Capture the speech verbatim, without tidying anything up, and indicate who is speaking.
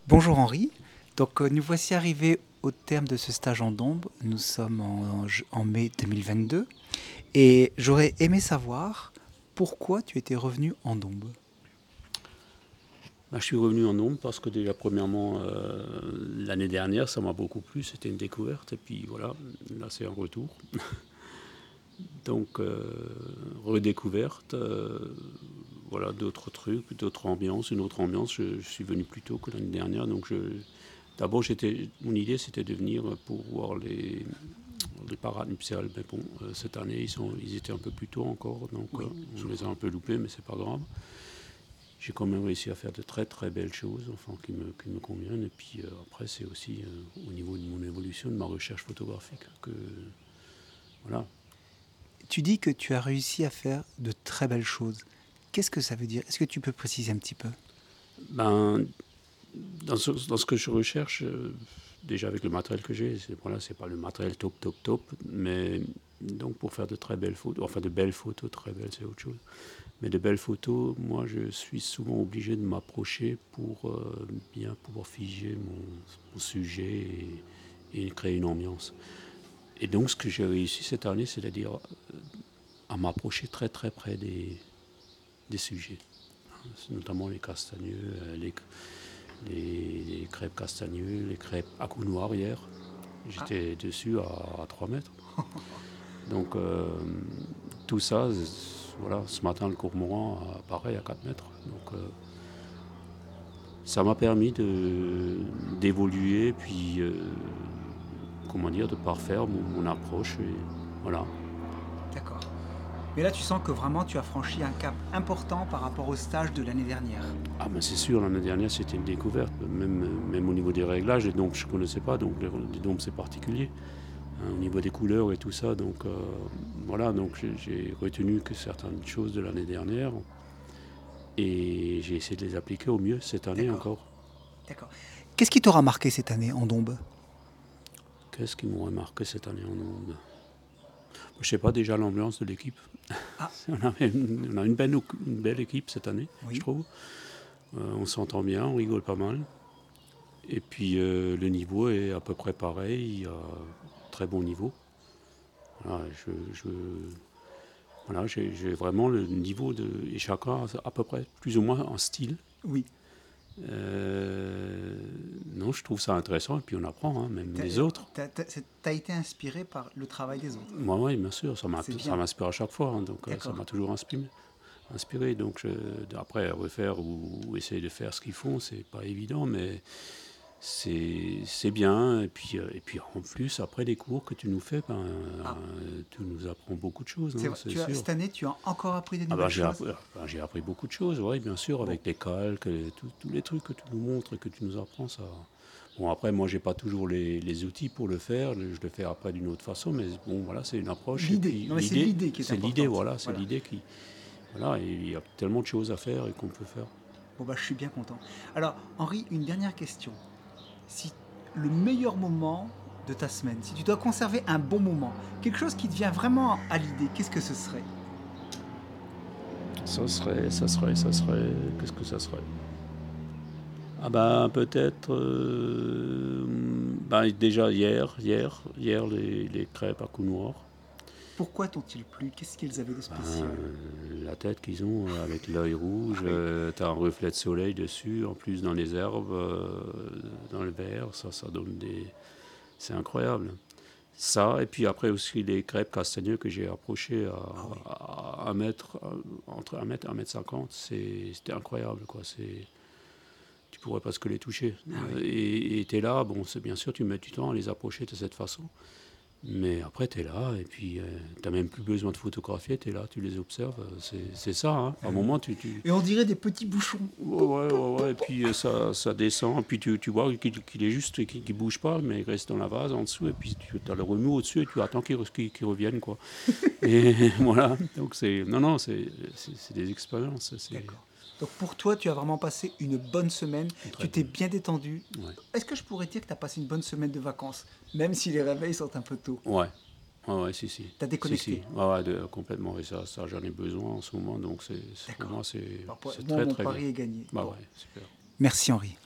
Speaker 1: Bonjour Henri. Donc euh, nous voici arrivés au terme de ce stage en Dombes. Nous sommes en, en en mai deux mille vingt-deux et j'aurais aimé savoir pourquoi tu étais revenu en Dombes.
Speaker 2: Bah, je suis revenu en nombre parce que déjà premièrement euh, l'année dernière ça m'a beaucoup plu, c'était une découverte et puis voilà, là c'est un retour. Donc euh, redécouverte, euh, voilà d'autres trucs, d'autres ambiances, une autre ambiance. Je, je suis venu plus tôt que l'année dernière, donc je, d'abord j'étais, mon idée c'était de venir pour voir les, les parades nuptiales, mais bon euh, cette année ils, sont, ils étaient un peu plus tôt encore, donc euh,
Speaker 1: Oui,
Speaker 2: on les a un peu loupés, mais c'est pas grave. J'ai quand même réussi à faire de très très belles choses, enfin qui me, qui me conviennent. Et puis euh, après, c'est aussi euh, au niveau de mon évolution, de ma recherche photographique, que voilà.
Speaker 1: tu dis que tu as réussi à faire de très belles choses. Qu'est-ce que ça veut dire? Est-ce que tu peux préciser un petit peu?
Speaker 2: Ben, dans, ce, dans ce que je recherche, euh, déjà avec le matériel que j'ai, c'est voilà, c'est pas le matériel top top top, mais donc pour faire de très belles photos, enfin de belles photos, très belles, c'est autre chose. Mais de belles photos, moi je suis souvent obligé de m'approcher pour euh, bien pouvoir figer mon, mon sujet et, et créer une ambiance. Et donc, ce que j'ai réussi cette année, c'est-à-dire à m'approcher très très près des, des sujets, notamment les castagneux, les, les, les crêpes castagneux, les crêpes à cou noir hier.
Speaker 1: Ah,
Speaker 2: J'étais dessus à, à trois mètres. Donc, euh, tout ça, voilà, ce matin, le cormoran, pareil, à quatre mètres. Donc, euh, ça m'a permis de, d'évoluer, puis, euh, comment dire, de parfaire mon, mon approche. Et voilà.
Speaker 1: d'accord. Mais là, tu sens que vraiment tu as franchi un cap important par rapport au stage de l'année dernière.
Speaker 2: Ah ben c'est sûr, l'année dernière c'était une découverte, même, même au niveau des réglages, et donc je ne connaissais pas, donc les, les dômes c'est particulier, hein, au niveau des couleurs et tout ça, donc euh, voilà, donc j'ai, j'ai retenu que certaines choses de l'année dernière, et j'ai essayé de les appliquer au mieux cette année
Speaker 1: D'accord,
Speaker 2: encore.
Speaker 1: d'accord. Qu'est-ce qui t'aura marqué cette année en Dombes?
Speaker 2: Qu'est-ce qui m'aurait marqué cette année en ondes? Je sais pas, déjà l'ambiance de l'équipe.
Speaker 1: Ah,
Speaker 2: on, a une, on a une belle, une belle équipe cette année, je
Speaker 1: oui,
Speaker 2: trouve. Euh, on s'entend bien, on rigole pas mal. Et puis euh, le niveau est à peu près pareil, il y a très bon niveau. Voilà, je, je, voilà, j'ai, j'ai vraiment le niveau de. Et chacun a à peu près plus ou moins un style.
Speaker 1: oui.
Speaker 2: Euh, non, je trouve ça intéressant et puis on apprend, hein, même des autres.
Speaker 1: Tu as été inspiré par le travail des autres.
Speaker 2: Moi, oui, bien sûr, ça, m'a,
Speaker 1: C'est
Speaker 2: ça
Speaker 1: bien.
Speaker 2: m'inspire à chaque fois, hein, donc euh, ça
Speaker 1: D'accord.
Speaker 2: m'a toujours inspiré. inspiré donc je, après, refaire ou, ou essayer de faire ce qu'ils font, c'est pas évident, mais c'est, c'est bien. Et puis, euh, et puis en plus, après les cours que tu nous fais, ben,
Speaker 1: Ah,
Speaker 2: euh, tu nous apprends beaucoup de choses,
Speaker 1: c'est
Speaker 2: hein,
Speaker 1: vrai.
Speaker 2: c'est
Speaker 1: Tu as,
Speaker 2: sûr.
Speaker 1: cette année, tu as encore appris des
Speaker 2: Ah ben,
Speaker 1: nouvelles
Speaker 2: j'ai,
Speaker 1: choses.
Speaker 2: appris, ben, j'ai appris beaucoup de choses, oui, bien sûr,
Speaker 1: Bon,
Speaker 2: avec les calques, tous les trucs que tu nous montres et que tu nous apprends, ça. Bon, après, moi, j'ai pas toujours les, les outils pour le faire, je le fais après d'une autre façon, mais bon, voilà, c'est une approche. Et
Speaker 1: l'idée.
Speaker 2: puis
Speaker 1: Non, mais c'est
Speaker 2: l'idée,
Speaker 1: l'idée qui est
Speaker 2: c'est l'idée,
Speaker 1: importante.
Speaker 2: voilà, c'est
Speaker 1: Voilà.
Speaker 2: l'idée qui. Voilà, et il y a tellement de choses à faire et qu'on peut faire.
Speaker 1: Bon, bah, je suis bien content. Alors, Henri, une dernière question. Si le meilleur moment de ta semaine, si tu dois conserver un bon moment, quelque chose qui te vient vraiment à l'idée, qu'est-ce que ce serait?
Speaker 2: Ça serait, ça serait, ça serait. Qu'est-ce que ça serait? Ah ben peut-être. Euh, ben déjà hier, hier, hier les, les crêpes à cou noir.
Speaker 1: Pourquoi t'ont-ils plu? Qu'est-ce qu'ils avaient de
Speaker 2: Ben,
Speaker 1: spécial?
Speaker 2: la tête qu'ils ont euh, avec l'œil
Speaker 1: Ah
Speaker 2: rouge,
Speaker 1: oui,
Speaker 2: euh, t'as un reflet de soleil dessus, en plus dans les herbes, euh, dans le verre, ça, ça donne des. C'est incroyable. Ça, et puis après aussi les crêpes castagneux que j'ai approchées
Speaker 1: ah oui,
Speaker 2: à, à, un mètre, entre un mètre et un mètre cinquante, c'est, c'était incroyable, quoi. C'est, tu pourrais presque les toucher.
Speaker 1: ah
Speaker 2: Euh,
Speaker 1: oui.
Speaker 2: Et tu es là, bon, c'est bien sûr, tu mets du temps à les approcher de cette façon. Mais après, tu es là, et puis euh, tu n'as même plus besoin de photographier, tu es là, tu les observes. C'est, c'est ça, hein.
Speaker 1: Ah
Speaker 2: À un
Speaker 1: oui.
Speaker 2: moment, tu. tu...
Speaker 1: Et on dirait des petits bouchons.
Speaker 2: Ouais,
Speaker 1: Poup,
Speaker 2: ouais,
Speaker 1: poup,
Speaker 2: ouais, ouais, et
Speaker 1: poup.
Speaker 2: puis euh, ça, ça descend, puis tu, tu vois qu'il, qu'il est juste, qu'il ne bouge pas, mais il reste dans la vase en dessous, et puis tu as le remous au-dessus, et tu attends qu'il, qu'il, qu'il revienne, quoi. Et voilà, donc c'est. Non, non, c'est, c'est, c'est des expériences, c'est
Speaker 1: D'accord. Donc pour toi, tu as vraiment passé une bonne semaine,
Speaker 2: très
Speaker 1: tu t'es
Speaker 2: bon.
Speaker 1: bien détendu.
Speaker 2: Ouais.
Speaker 1: Est-ce que je pourrais dire que tu as passé une bonne semaine de vacances, même si les réveils sont un peu tôt?
Speaker 2: Ouais. Ouais, ouais, si, si.
Speaker 1: Tu as
Speaker 2: Si, si.
Speaker 1: déconnecté.
Speaker 2: Ouais, ouais, de- complètement. Et ça, ça j'en ai besoin en ce moment. Donc, c'est, c'est- pour
Speaker 1: D'accord.
Speaker 2: moi, c'est,
Speaker 1: Bon, pour-
Speaker 2: c'est
Speaker 1: moi,
Speaker 2: très,
Speaker 1: mon
Speaker 2: très bien.
Speaker 1: pari est gagné.
Speaker 2: Bah
Speaker 1: Bon.
Speaker 2: ouais, super.
Speaker 1: Merci Henri.